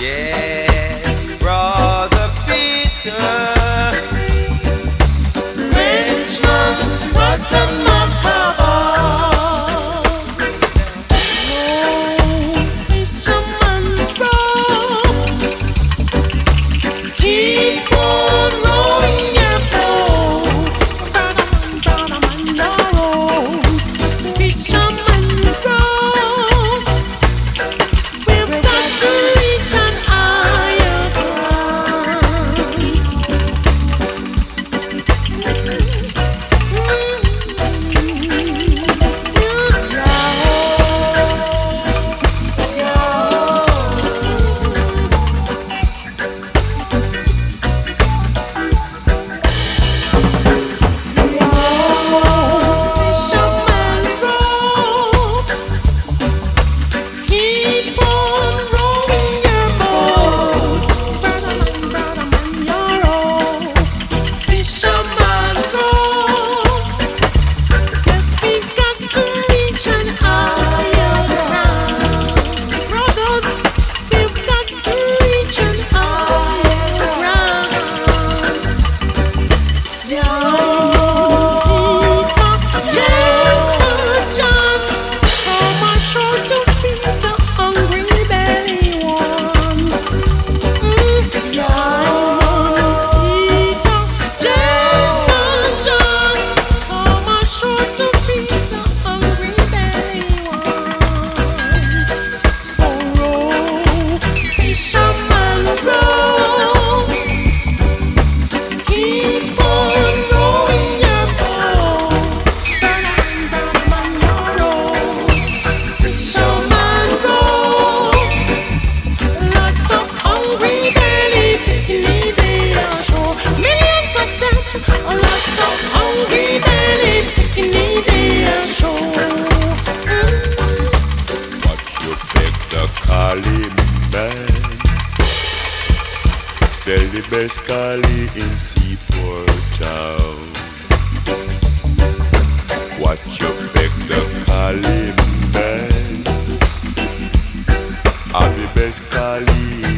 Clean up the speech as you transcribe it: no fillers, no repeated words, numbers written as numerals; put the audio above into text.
Yes, brother Peter. Richmond squat and macabre. Fisherman row. Keep on rowing your boat. Brother man, row. Fisherman row. We've got to reach an higher Fisherman row. Keep on rowing your boat. Brother man, you're row. Fisherman row. Yes, we've got to reach an higher ground. Brothers, we've got to reach an higher ground. James and John, come ashore to feed the hungry belly ones. James and John, come ashore to feed the hungry belly ones. So row, fisherman row. Keep on rowing your boat. Brother man, row. Fisherman row. Lots of hungry belly picnic they are shore. Millions of them. Lots of hungry belly picnic they are shore. Watch you pick the calling man. Sell the best collie in Seaport Town. Watch you pick the calling man. Have the best collie